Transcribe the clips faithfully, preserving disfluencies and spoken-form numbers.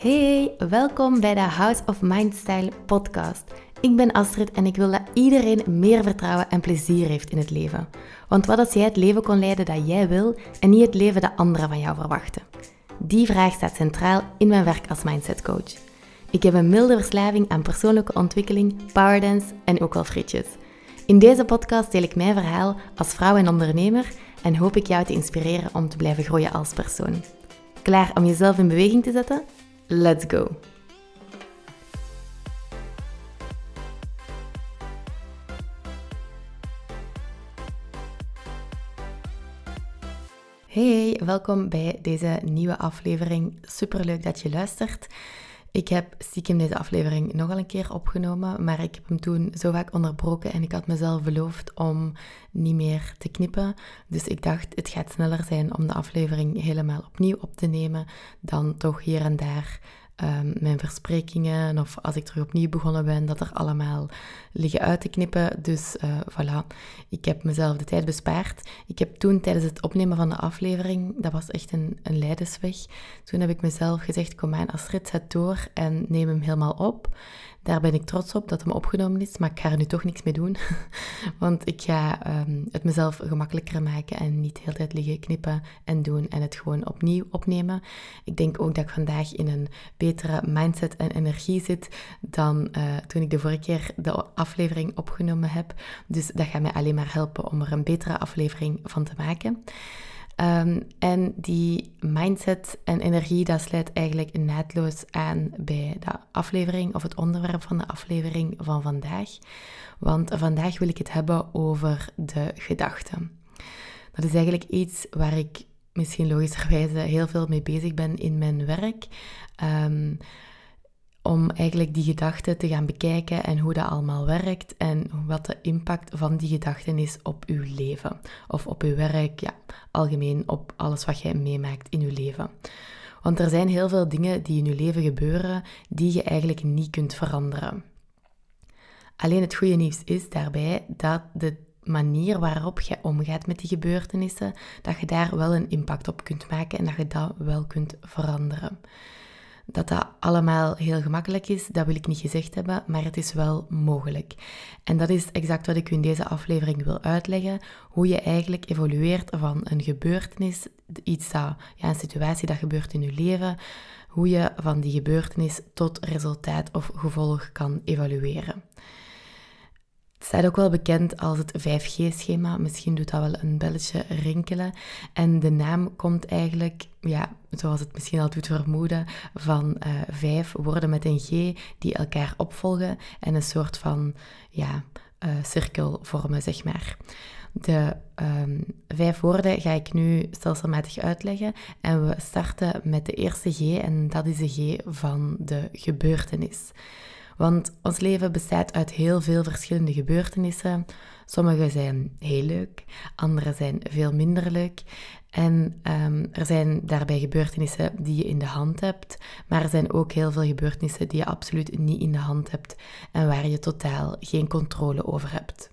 Hey, welkom bij de House of Mindstyle podcast. Ik ben Astrid en ik wil dat iedereen meer vertrouwen en plezier heeft in het leven. Want wat als jij het leven kon leiden dat jij wil en niet het leven dat anderen van jou verwachten? Die vraag staat centraal in mijn werk als mindsetcoach. Ik heb een milde verslaving aan persoonlijke ontwikkeling, powerdance en ook wel frietjes. In deze podcast deel ik mijn verhaal als vrouw en ondernemer en hoop ik jou te inspireren om te blijven groeien als persoon. Klaar om jezelf in beweging te zetten? Let's go! Hey, welkom bij deze nieuwe aflevering. Superleuk dat je luistert. Ik heb stiekem deze aflevering nogal een keer opgenomen, maar ik heb hem toen zo vaak onderbroken en ik had mezelf beloofd om niet meer te knippen. Dus ik dacht, het gaat sneller zijn om de aflevering helemaal opnieuw op te nemen dan toch hier en daar um, mijn versprekingen of als ik terug opnieuw begonnen ben, dat er allemaal liggen uit te knippen. Dus uh, voilà, ik heb mezelf de tijd bespaard. Ik heb toen tijdens het opnemen van de aflevering, dat was echt een, een lijdensweg, toen heb ik mezelf gezegd, kom aan Astrid, zet door en neem hem helemaal op. Daar ben ik trots op dat hem opgenomen is, maar ik ga er nu toch niks mee doen. Want ik ga um, het mezelf gemakkelijker maken en niet de hele tijd liggen knippen en doen en het gewoon opnieuw opnemen. Ik denk ook dat ik vandaag in een betere mindset en energie zit dan uh, toen ik de vorige keer de aflevering opgenomen heb. Dus dat gaat mij alleen maar helpen om er een betere aflevering van te maken. Um, en die mindset en energie, dat sluit eigenlijk naadloos aan bij de aflevering of het onderwerp van de aflevering van vandaag. Want vandaag wil ik het hebben over de gedachten. Dat is eigenlijk iets waar ik misschien logischerwijze heel veel mee bezig ben in mijn werk. Um, om eigenlijk die gedachten te gaan bekijken en hoe dat allemaal werkt en wat de impact van die gedachten is op uw leven. Of op uw werk, ja, algemeen op alles wat jij meemaakt in uw leven. Want er zijn heel veel dingen die in uw leven gebeuren die je eigenlijk niet kunt veranderen. Alleen het goede nieuws is daarbij dat de manier waarop je omgaat met die gebeurtenissen, dat je daar wel een impact op kunt maken en dat je dat wel kunt veranderen. Dat dat allemaal heel gemakkelijk is, dat wil ik niet gezegd hebben, maar het is wel mogelijk. En dat is exact wat ik u in deze aflevering wil uitleggen, hoe je eigenlijk evolueert van een gebeurtenis, iets dat, ja, een situatie dat gebeurt in je leven, hoe je van die gebeurtenis tot resultaat of gevolg kan evalueren. Het staat ook wel bekend als het vijf G schema. Misschien doet dat wel een belletje rinkelen. En de naam komt eigenlijk, ja, zoals het misschien al doet vermoeden, van uh, vijf woorden met een G die elkaar opvolgen en een soort van ja, uh, cirkel vormen, zeg maar. De um, vijf woorden ga ik nu stelselmatig uitleggen en we starten met de eerste G en dat is de G van de gebeurtenis. Want ons leven bestaat uit heel veel verschillende gebeurtenissen. Sommige zijn heel leuk, andere zijn veel minder leuk. En um, er zijn daarbij gebeurtenissen die je in de hand hebt, maar er zijn ook heel veel gebeurtenissen die je absoluut niet in de hand hebt en waar je totaal geen controle over hebt.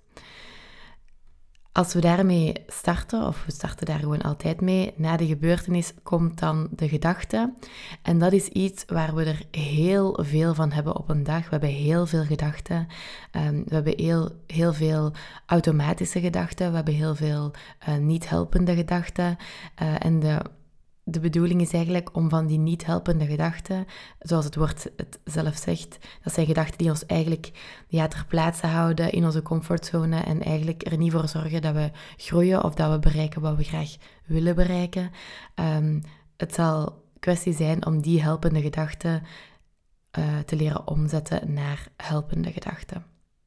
Als we daarmee starten, of we starten daar gewoon altijd mee, na de gebeurtenis komt dan de gedachte. En dat is iets waar we er heel veel van hebben op een dag. We hebben heel veel gedachten. Um, we hebben heel, heel veel automatische gedachten. We hebben heel veel uh, niet helpende gedachten. Uh, en de... De bedoeling is eigenlijk om van die niet helpende gedachten, zoals het woord het zelf zegt, dat zijn gedachten die ons eigenlijk ja, ter plaatse houden in onze comfortzone en eigenlijk er niet voor zorgen dat we groeien of dat we bereiken wat we graag willen bereiken. Um, het zal kwestie zijn om die helpende gedachten uh, te leren omzetten naar helpende gedachten.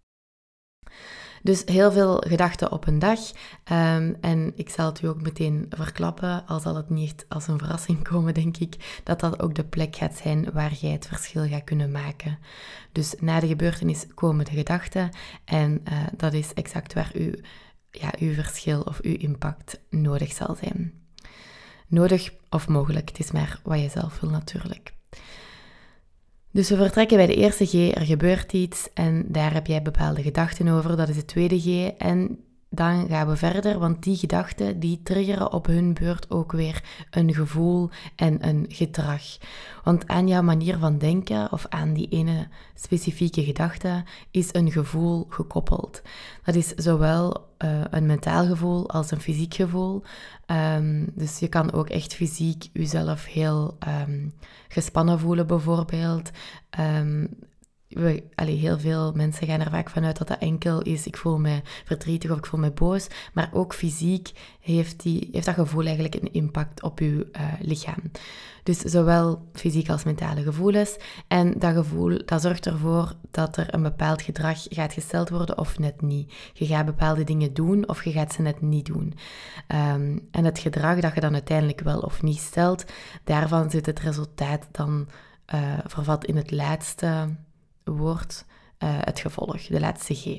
Dus heel veel gedachten op een dag. Um, en ik zal het u ook meteen verklappen, al zal het niet als een verrassing komen, denk ik, dat dat ook de plek gaat zijn waar jij het verschil gaat kunnen maken. Dus na de gebeurtenis komen de gedachten en uh, dat is exact waar u, ja, uw verschil of uw impact nodig zal zijn. Nodig of mogelijk, het is maar wat je zelf wil natuurlijk. Dus we vertrekken bij de eerste G, er gebeurt iets en daar heb jij bepaalde gedachten over, dat is de tweede G. En dan gaan we verder, want die gedachten die triggeren op hun beurt ook weer een gevoel en een gedrag. Want aan jouw manier van denken of aan die ene specifieke gedachte is een gevoel gekoppeld. Dat is zowel uh, een mentaal gevoel als een fysiek gevoel. Um, dus je kan ook echt fysiek jezelf heel um, gespannen voelen bijvoorbeeld. Um, We, allee, heel veel mensen gaan er vaak vanuit dat dat enkel is, ik voel me verdrietig of ik voel me boos, maar ook fysiek heeft, die, heeft dat gevoel eigenlijk een impact op je uh, lichaam. Dus zowel fysiek als mentale gevoelens. En dat gevoel, dat zorgt ervoor dat er een bepaald gedrag gaat gesteld worden of net niet. Je gaat bepaalde dingen doen of je gaat ze net niet doen. Um, en het gedrag dat je dan uiteindelijk wel of niet stelt, daarvan zit het resultaat dan uh, vervat in het laatste woord, uh, het gevolg, de laatste G.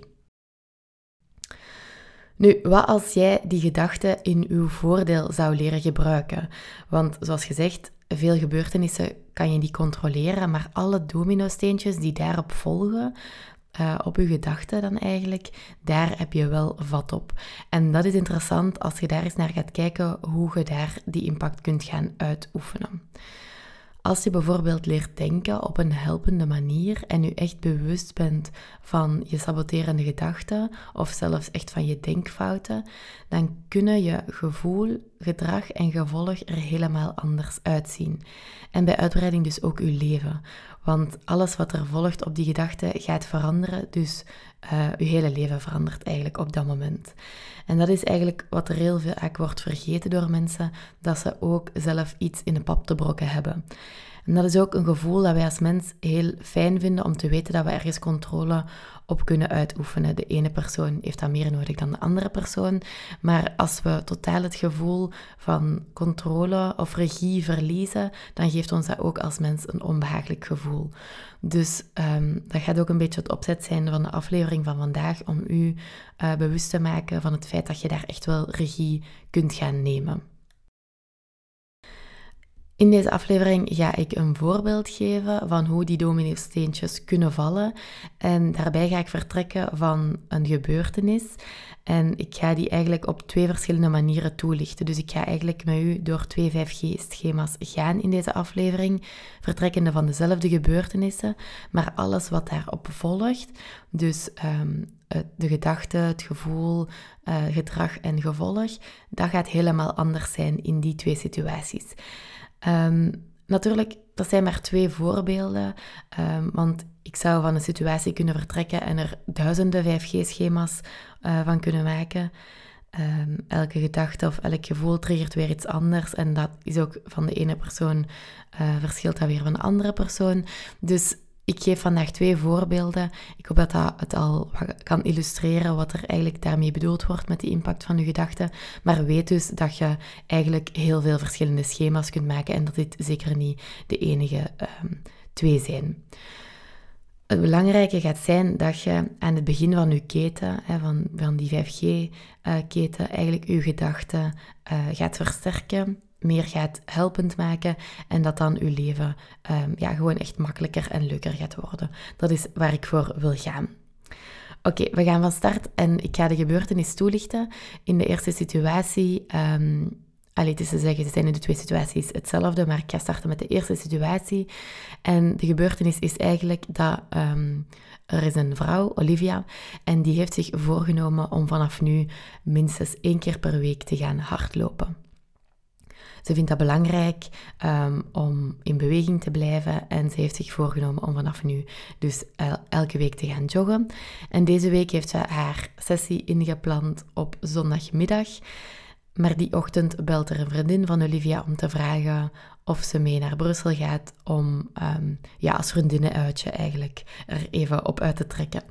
Nu, wat als jij die gedachte in uw voordeel zou leren gebruiken? Want zoals gezegd, veel gebeurtenissen kan je niet controleren, maar alle domino-steentjes die daarop volgen, uh, op je gedachten dan eigenlijk, daar heb je wel vat op. En dat is interessant als je daar eens naar gaat kijken hoe je daar die impact kunt gaan uitoefenen. Als je bijvoorbeeld leert denken op een helpende manier en je echt bewust bent van je saboterende gedachten of zelfs echt van je denkfouten, dan kunnen je gevoel, gedrag en gevolg er helemaal anders uitzien. En bij uitbreiding dus ook je leven. Want alles wat er volgt op die gedachten gaat veranderen, dus uh, je hele leven verandert eigenlijk op dat moment. En dat is eigenlijk wat er heel vaak wordt vergeten door mensen, dat ze ook zelf iets in de pap te brokken hebben. En dat is ook een gevoel dat wij als mens heel fijn vinden om te weten dat we ergens controle op kunnen uitoefenen. De ene persoon heeft dat meer nodig dan de andere persoon. Maar als we totaal het gevoel van controle of regie verliezen, dan geeft ons dat ook als mens een onbehagelijk gevoel. Dus um, dat gaat ook een beetje het opzet zijn van de aflevering van vandaag, om u uh, bewust te maken van het feit dat je daar echt wel regie kunt gaan nemen. In deze aflevering ga ik een voorbeeld geven van hoe die domino-steentjes kunnen vallen. En daarbij ga ik vertrekken van een gebeurtenis. En ik ga die eigenlijk op twee verschillende manieren toelichten. Dus ik ga eigenlijk met u door twee vijf G-schema's gaan in deze aflevering. Vertrekkende van dezelfde gebeurtenissen, maar alles wat daarop volgt. Dus um, de gedachte, het gevoel, uh, gedrag en gevolg, dat gaat helemaal anders zijn in die twee situaties. Um, natuurlijk, dat zijn maar twee voorbeelden, um, want ik zou van een situatie kunnen vertrekken en er duizenden vijf G-schema's uh, van kunnen maken. Um, elke gedachte of elk gevoel triggert weer iets anders en dat is ook van de ene persoon, uh, verschilt dat weer van de andere persoon. Dus ik geef vandaag twee voorbeelden. Ik hoop dat dat het al kan illustreren wat er eigenlijk daarmee bedoeld wordt met die impact van je gedachten. Maar weet dus dat je eigenlijk heel veel verschillende schema's kunt maken en dat dit zeker niet de enige um, twee zijn. Het belangrijke gaat zijn dat je aan het begin van je keten, hè, van, van die vijf G-keten, uh, eigenlijk je gedachten uh, gaat versterken, meer gaat helpend maken en dat dan uw leven um, ja, gewoon echt makkelijker en leuker gaat worden. Dat is waar ik voor wil gaan. Oké, okay, we gaan van start en ik ga de gebeurtenis toelichten. In de eerste situatie, um, allee, het is te zeggen, het zijn in de twee situaties hetzelfde, maar ik ga starten met de eerste situatie. En de gebeurtenis is eigenlijk dat um, er is een vrouw, Olivia, en die heeft zich voorgenomen om vanaf nu minstens één keer per week te gaan hardlopen. Ze vindt dat belangrijk um, om in beweging te blijven en ze heeft zich voorgenomen om vanaf nu dus el- elke week te gaan joggen. En deze week heeft ze haar sessie ingepland op zondagmiddag. Maar die ochtend belt er een vriendin van Olivia om te vragen of ze mee naar Brussel gaat om um, ja, als vriendinnenuitje eigenlijk er even op uit te trekken.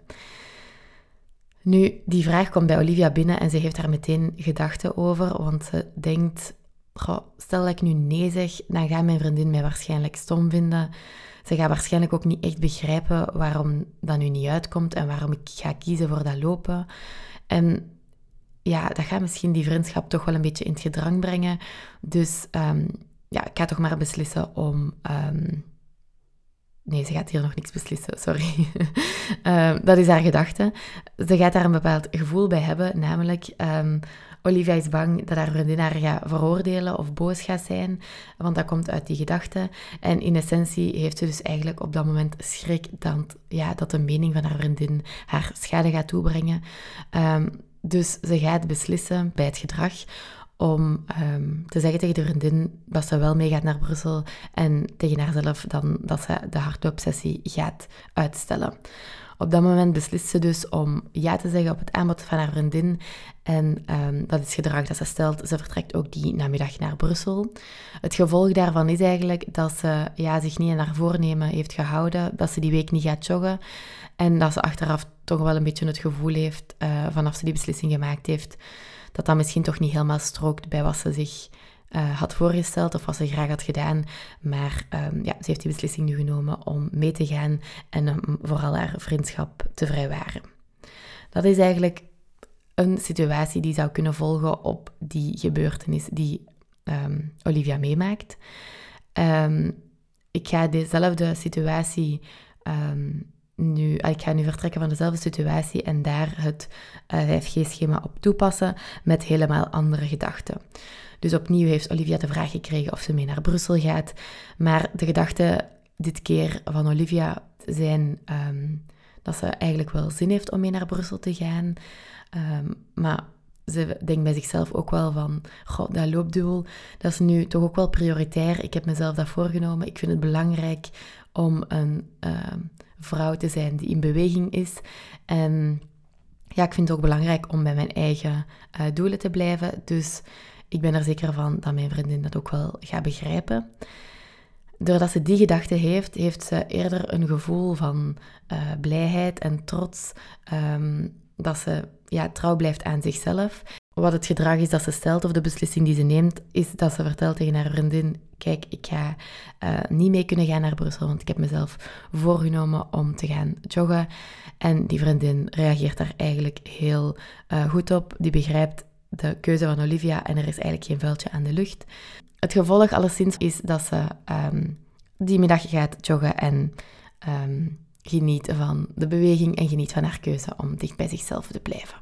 Nu, die vraag komt bij Olivia binnen en ze heeft daar meteen gedachten over, want ze denkt: goh, stel dat ik nu nee zeg, dan gaat mijn vriendin mij waarschijnlijk stom vinden. Ze gaat waarschijnlijk ook niet echt begrijpen waarom dat nu niet uitkomt en waarom ik ga kiezen voor dat lopen. En ja, dat gaat misschien die vriendschap toch wel een beetje in het gedrang brengen. Dus um, ja, ik ga toch maar beslissen om um, Nee, ze gaat hier nog niks beslissen, sorry. uh, dat is haar gedachte. Ze gaat daar een bepaald gevoel bij hebben, namelijk... Um, Olivia is bang dat haar vriendin haar gaat veroordelen of boos gaat zijn, want dat komt uit die gedachte. En in essentie heeft ze dus eigenlijk op dat moment schrik dat, ja, dat de mening van haar vriendin haar schade gaat toebrengen. Um, dus ze gaat beslissen bij het gedrag om um, te zeggen tegen de vriendin dat ze wel meegaat naar Brussel en tegen haarzelf dan dat ze de hardloopsessie gaat uitstellen. Op dat moment beslist ze dus om ja te zeggen op het aanbod van haar vriendin. En um, dat is gedrag dat ze stelt. Ze vertrekt ook die namiddag naar Brussel. Het gevolg daarvan is eigenlijk dat ze ja, zich niet aan haar voornemen heeft gehouden. Dat ze die week niet gaat joggen. En dat ze achteraf toch wel een beetje het gevoel heeft, uh, vanaf ze die beslissing gemaakt heeft, dat dat misschien toch niet helemaal strookt bij wat ze zich uh, had voorgesteld of wat ze graag had gedaan. Maar um, ja, ze heeft die beslissing nu genomen om mee te gaan en um, vooral haar vriendschap te vrijwaren. Dat is eigenlijk een situatie die zou kunnen volgen op die gebeurtenis die um, Olivia meemaakt. Um, ik ga dezelfde situatie... Um, Nu, ik ga nu vertrekken van dezelfde situatie en daar het uh, vijf G-schema op toepassen met helemaal andere gedachten. Dus opnieuw heeft Olivia de vraag gekregen of ze mee naar Brussel gaat. Maar de gedachten dit keer van Olivia zijn um, dat ze eigenlijk wel zin heeft om mee naar Brussel te gaan. Um, maar ze denkt bij zichzelf ook wel van, goh, dat loopdoel, dat is nu toch ook wel prioritair. Ik heb mezelf dat voorgenomen. Ik vind het belangrijk om een... Um, vrouw te zijn die in beweging is. En ja, ik vind het ook belangrijk om bij mijn eigen uh, doelen te blijven. Dus ik ben er zeker van dat mijn vriendin dat ook wel gaat begrijpen. Doordat ze die gedachte heeft, heeft ze eerder een gevoel van uh, blijheid en trots. Um, dat ze ja, trouw blijft aan zichzelf. Wat het gedrag is dat ze stelt of de beslissing die ze neemt, is dat ze vertelt tegen haar vriendin, kijk, ik ga uh, niet mee kunnen gaan naar Brussel, want ik heb mezelf voorgenomen om te gaan joggen. En die vriendin reageert daar eigenlijk heel uh, goed op. Die begrijpt de keuze van Olivia en er is eigenlijk geen vuiltje aan de lucht. Het gevolg alleszins is dat ze um, die middag gaat joggen en um, geniet van de beweging en geniet van haar keuze om dicht bij zichzelf te blijven.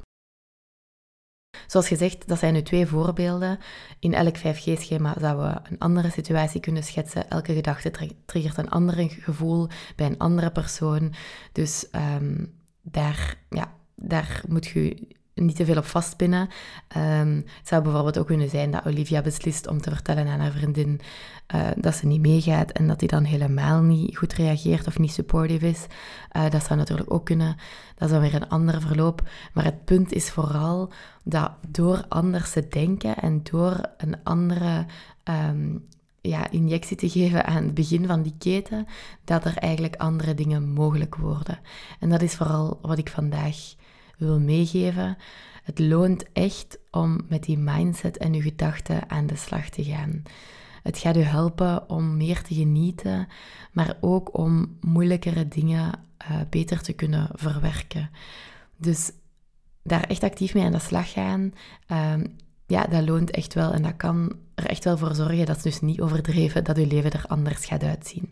Zoals gezegd, dat zijn nu twee voorbeelden. In elk vijf G-schema zouden we een andere situatie kunnen schetsen. Elke gedachte triggert een ander gevoel bij een andere persoon. Dus um, daar, ja, daar moet je niet te veel op vastpinnen. Um, het zou bijvoorbeeld ook kunnen zijn dat Olivia beslist om te vertellen aan haar vriendin uh, dat ze niet meegaat en dat die dan helemaal niet goed reageert of niet supportive is. Uh, dat zou natuurlijk ook kunnen. Dat is dan weer een ander verloop. Maar het punt is vooral dat door anders te denken en door een andere um, ja, injectie te geven aan het begin van die keten, dat er eigenlijk andere dingen mogelijk worden. En dat is vooral wat ik vandaag wil meegeven. Het loont echt om met die mindset en uw gedachten aan de slag te gaan. Het gaat u helpen om meer te genieten, maar ook om moeilijkere dingen uh, beter te kunnen verwerken. Dus daar echt actief mee aan de slag gaan, um, ja, dat loont echt wel en dat kan er echt wel voor zorgen, dat is dus niet overdreven, dat uw leven er anders gaat uitzien.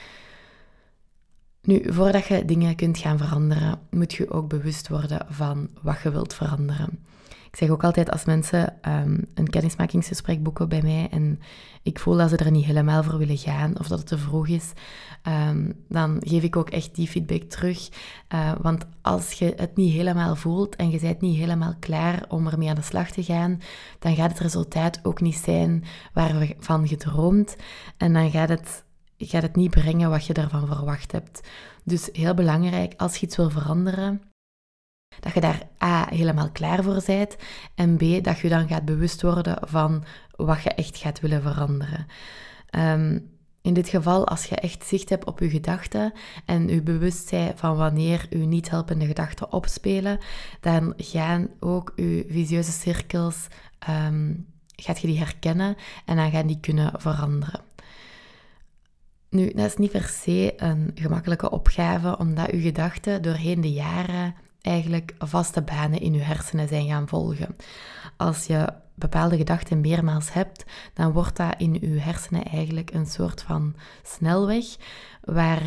Nu, voordat je dingen kunt gaan veranderen, moet je ook bewust worden van wat je wilt veranderen. Ik zeg ook altijd, als mensen um, een kennismakingsgesprek boeken bij mij en ik voel dat ze er niet helemaal voor willen gaan of dat het te vroeg is, um, dan geef ik ook echt die feedback terug. Uh, want als je het niet helemaal voelt en je bent niet helemaal klaar om ermee aan de slag te gaan, dan gaat het resultaat ook niet zijn waarvan je droomt en dan gaat het... gaat het niet brengen wat je daarvan verwacht hebt. Dus heel belangrijk, als je iets wil veranderen, dat je daar A, helemaal klaar voor bent, en B, dat je dan gaat bewust worden van wat je echt gaat willen veranderen. Um, in dit geval, als je echt zicht hebt op je gedachten en je bewustzijn van wanneer je niet helpende gedachten opspelen, dan gaan ook je visieuze cirkels, um, gaat je die herkennen en dan gaan die kunnen veranderen. Nu, dat is niet per se een gemakkelijke opgave, omdat uw gedachten doorheen de jaren eigenlijk vaste banen in uw hersenen zijn gaan volgen. Als je bepaalde gedachten meermaals hebt, dan wordt dat in uw hersenen eigenlijk een soort van snelweg,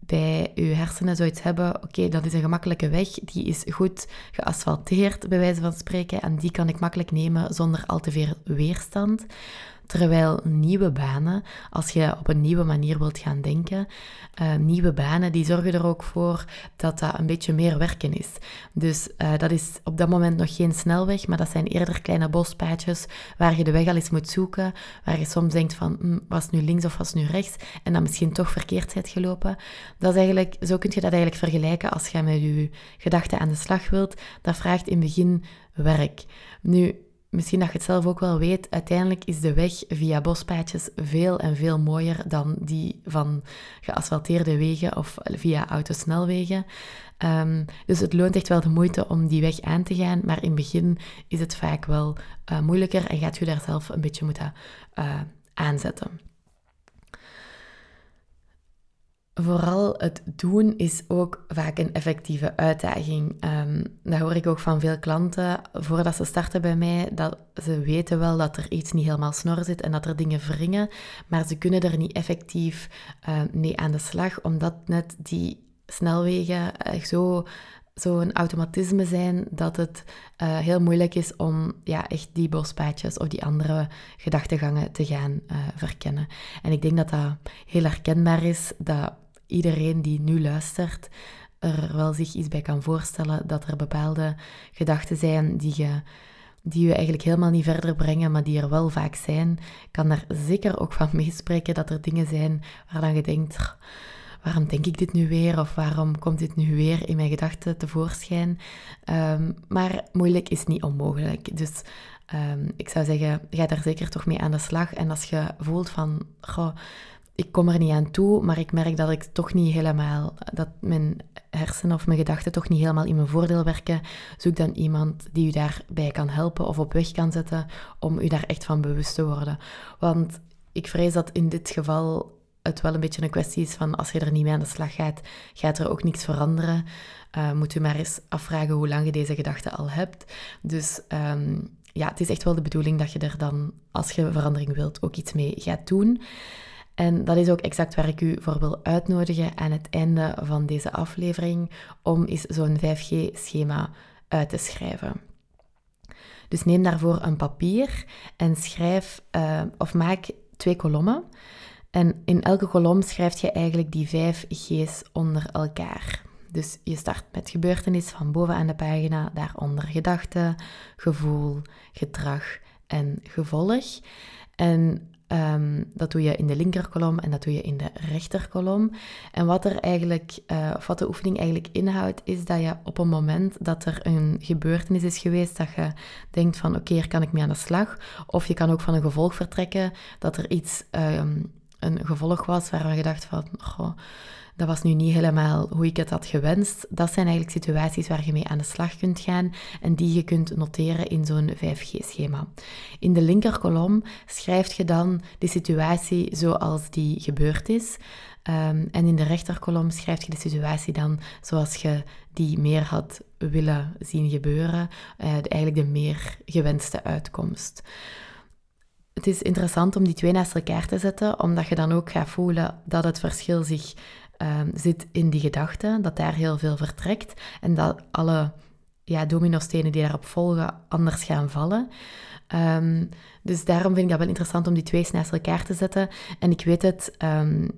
bij je hersenen zoiets hebben, oké, okay, dat is een gemakkelijke weg, die is goed geasfalteerd, bij wijze van spreken, en die kan ik makkelijk nemen zonder al te veel weerstand. Terwijl nieuwe banen, als je op een nieuwe manier wilt gaan denken, uh, nieuwe banen, die zorgen er ook voor dat dat een beetje meer werken is. Dus uh, dat is op dat moment nog geen snelweg, maar dat zijn eerder kleine bospaadjes waar je de weg al eens moet zoeken, waar je soms denkt van, hm, was het nu links of was het nu rechts, en dan misschien toch verkeerd bent gelopen. Dat is eigenlijk, zo kun je dat eigenlijk vergelijken als je met je gedachten aan de slag wilt. Dat vraagt in het begin werk. Nu, misschien dat je het zelf ook wel weet, uiteindelijk is de weg via bospaadjes veel en veel mooier dan die van geasfalteerde wegen of via autosnelwegen. Um, dus het loont echt wel de moeite om die weg aan te gaan, maar in het begin is het vaak wel uh, moeilijker en gaat je daar zelf een beetje moeten uh, aanzetten. Vooral het doen is ook vaak een effectieve uitdaging. Um, dat hoor ik ook van veel klanten voordat ze starten bij mij, dat ze weten wel dat er iets niet helemaal snor zit en dat er dingen wringen, maar ze kunnen er niet effectief uh, mee aan de slag, omdat net die snelwegen uh, zo... zo'n automatisme zijn dat het uh, heel moeilijk is om ja, echt die bospaadjes of die andere gedachtegangen te gaan uh, verkennen. En ik denk dat dat heel herkenbaar is, dat iedereen die nu luistert er wel zich iets bij kan voorstellen dat er bepaalde gedachten zijn die je, die je eigenlijk helemaal niet verder brengen, maar die er wel vaak zijn. Ik kan daar zeker ook van meespreken dat er dingen zijn waarvan je denkt... waarom denk ik dit nu weer? Of waarom komt dit nu weer in mijn gedachten tevoorschijn? Um, maar moeilijk is niet onmogelijk. Dus um, ik zou zeggen, ga daar zeker toch mee aan de slag. En als je voelt van, goh, ik kom er niet aan toe, maar ik merk dat ik toch niet helemaal, dat mijn hersenen of mijn gedachten toch niet helemaal in mijn voordeel werken, zoek dan iemand die u daarbij kan helpen of op weg kan zetten om u daar echt van bewust te worden. Want ik vrees dat in dit geval het wel een beetje een kwestie is van als je er niet mee aan de slag gaat, gaat er ook niks veranderen. Uh, moet u maar eens afvragen hoe lang je deze gedachte al hebt. Dus um, ja, het is echt wel de bedoeling dat je er dan, als je verandering wilt, ook iets mee gaat doen. En dat is ook exact waar ik u voor wil uitnodigen aan het einde van deze aflevering, om eens zo'n vijf G-schema uit te schrijven. Dus neem daarvoor een papier en schrijf uh, of maak twee kolommen. En in elke kolom schrijf je eigenlijk die vijf G's onder elkaar. Dus je start met gebeurtenis van bovenaan de pagina, daaronder gedachte, gevoel, gedrag en gevolg. En um, dat doe je in de linkerkolom en dat doe je in de rechterkolom. En wat er eigenlijk, uh, of wat de oefening eigenlijk inhoudt, is dat je op een moment dat er een gebeurtenis is geweest, dat je denkt van oké, okay, hier kan ik mee aan de slag. Of je kan ook van een gevolg vertrekken, dat er iets... Um, een gevolg was waarvan je dacht van, goh, dat was nu niet helemaal hoe ik het had gewenst. Dat zijn eigenlijk situaties waar je mee aan de slag kunt gaan en die je kunt noteren in zo'n vijf G-schema. In de linkerkolom schrijf je dan de situatie zoals die gebeurd is. Um, en in de rechterkolom schrijf je de situatie dan zoals je die meer had willen zien gebeuren. Uh, de, eigenlijk de meer gewenste uitkomst. Het is interessant om die twee naast elkaar te zetten, omdat je dan ook gaat voelen dat het verschil zich uh, zit in die gedachten, dat daar heel veel vertrekt en dat alle ja, dominostenen die daarop volgen anders gaan vallen. Um, dus daarom vind ik dat wel interessant om die twee naast elkaar te zetten. En ik weet het... Um,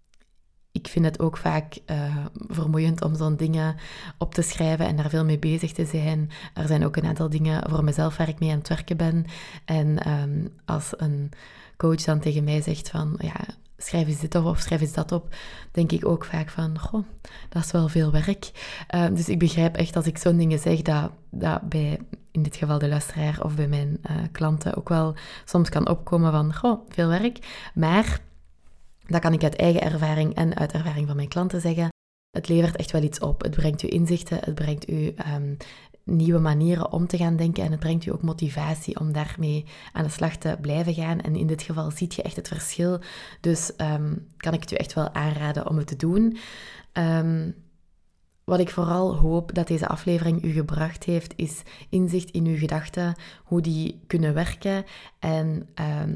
Ik vind het ook vaak uh, vermoeiend om zo'n dingen op te schrijven en daar veel mee bezig te zijn. Er zijn ook een aantal dingen voor mezelf waar ik mee aan het werken ben. En um, als een coach dan tegen mij zegt van, ja, schrijf eens dit op of schrijf eens dat op, denk ik ook vaak van, goh, dat is wel veel werk. Uh, dus ik begrijp echt als ik zo'n dingen zeg, dat, dat bij, in dit geval de luisteraar of bij mijn uh, klanten ook wel soms kan opkomen van, goh, veel werk. Maar... dat kan ik uit eigen ervaring en uit ervaring van mijn klanten zeggen. Het levert echt wel iets op. Het brengt u inzichten, het brengt u um, nieuwe manieren om te gaan denken en het brengt u ook motivatie om daarmee aan de slag te blijven gaan. En in dit geval ziet je echt het verschil. Dus um, kan ik het u echt wel aanraden om het te doen. Um, Wat ik vooral hoop dat deze aflevering u gebracht heeft, is inzicht in uw gedachten, hoe die kunnen werken en... Um,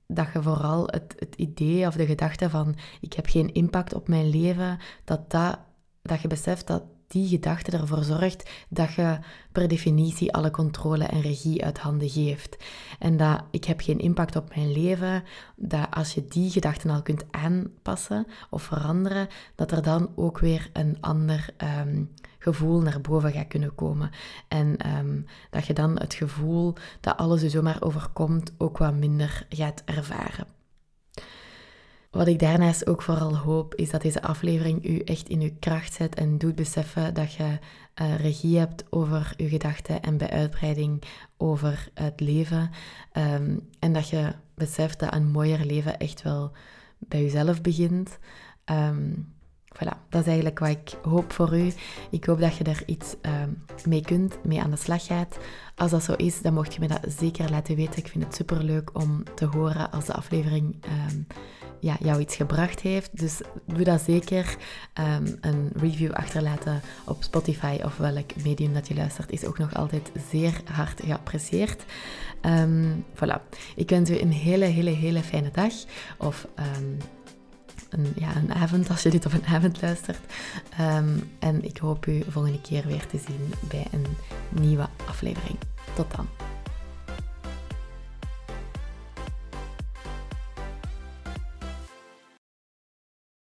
dat je vooral het, het idee of de gedachte van ik heb geen impact op mijn leven, dat, dat, dat je beseft dat die gedachte ervoor zorgt dat je per definitie alle controle en regie uit handen geeft. En dat ik heb geen impact op mijn leven, dat als je die gedachten al kunt aanpassen of veranderen, dat er dan ook weer een ander um, gevoel naar boven gaat kunnen komen. En um, dat je dan het gevoel dat alles je zomaar overkomt ook wat minder gaat ervaren. Wat ik daarnaast ook vooral hoop, is dat deze aflevering u echt in uw kracht zet en doet beseffen dat je uh, regie hebt over uw gedachten en bij uitbreiding over het leven. Um, en dat je beseft dat een mooier leven echt wel bij jezelf begint. Um, Voilà, dat is eigenlijk wat ik hoop voor u. Ik hoop dat je er iets um, mee kunt, mee aan de slag gaat. Als dat zo is, dan mocht je me dat zeker laten weten. Ik vind het superleuk om te horen als de aflevering um, ja, jou iets gebracht heeft. Dus doe dat zeker. Um, een review achterlaten op Spotify of welk medium dat je luistert is ook nog altijd zeer hard geapprecieerd. Um, voilà, ik wens u een hele, hele, hele fijne dag. Of... Um, Een, ja, een avond, als je dit op een avond luistert. Um, en ik hoop u volgende keer weer te zien bij een nieuwe aflevering. Tot dan.